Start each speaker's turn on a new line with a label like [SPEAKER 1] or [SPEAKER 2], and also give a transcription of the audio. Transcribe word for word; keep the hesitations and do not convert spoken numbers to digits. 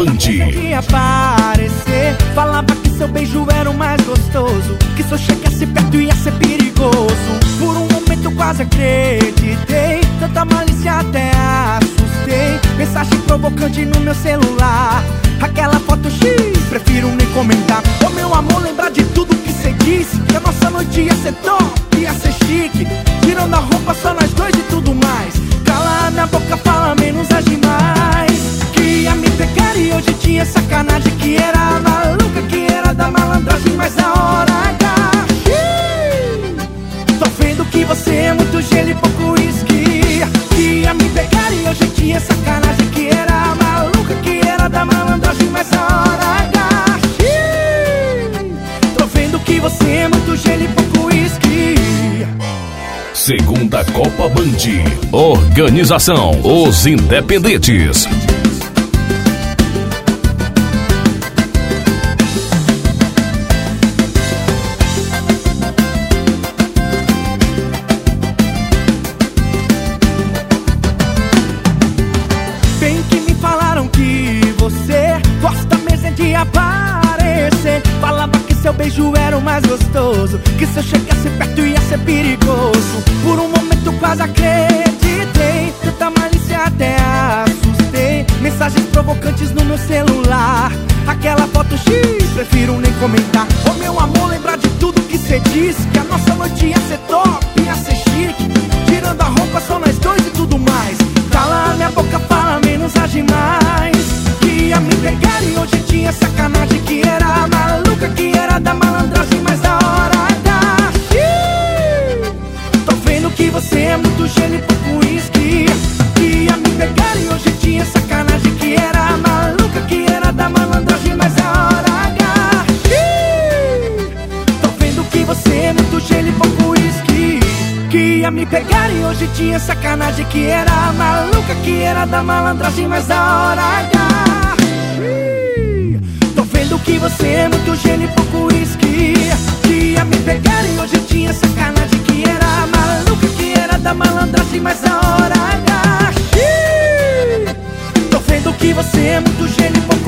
[SPEAKER 1] Band.
[SPEAKER 2] De aparecer, falava que seu beijo era o mais gostoso, que se eu chegasse perto ia ser perigoso. Por um momento quase acreditei, tanta malícia até assustei. Mensagem provocante no meu celular, aquela foto X, prefiro nem comentar. Ô meu amor, lembrar de tudo que cê disse, que a nossa noite ia ser top, ia ser chique, tirando a roupa só nós dois e tudo mais. Cala a minha boca, fala menos, age mais. Que ia me pegar e hoje tinha sacanagem, que era maluca, que era da malandragem, mas a hora H. Tô vendo que você é muito gelo e pouco uísque. Que ia me pegar e hoje tinha sacanagem, que era maluca, que era da malandragem, mas a hora H. Tô vendo que você é muito gelo e pouco uísque.
[SPEAKER 1] Segunda Copa Band. Organização Os Independentes.
[SPEAKER 2] Bem que me falaram que você gosta mesmo de aparecer. Falava que seu beijo era o mais gostoso, que se eu chegasse perto ia ser perigoso. Por um momento quase acreditei, tanta malícia até assustei. Mensagens provocantes no meu celular, aquela foto X, prefiro nem comentar. Ô meu amor, lembrar de tudo que cê disse, que a nossa noite ia ser top, ia ser chique, tirando a roupa só nós dois e tudo mais. Cala minha boca, fala menos, age mais. Que ia me pegar e hoje tinha sacanagem, que era maluca, que era da malandragem, mas a hora H. Tô vendo que você é muito gelo e pouco uísque. Que ia me pegar e hoje tinha sacanagem, que era maluca, que era da malandragem, mas a hora H. Tô vendo que você é muito gelo e pouco uísque. Que ia me pegar e hoje tinha sacanagem, que era maluca, que era da malandragem, mas a hora H. Tô vendo que você é muito gelo e pouco uísque. Que ia me pegar e hoje tinha sacanagem, que era maluca, que era da malandragem, mas a hora H. Tô vendo que você é muito gelo e pouco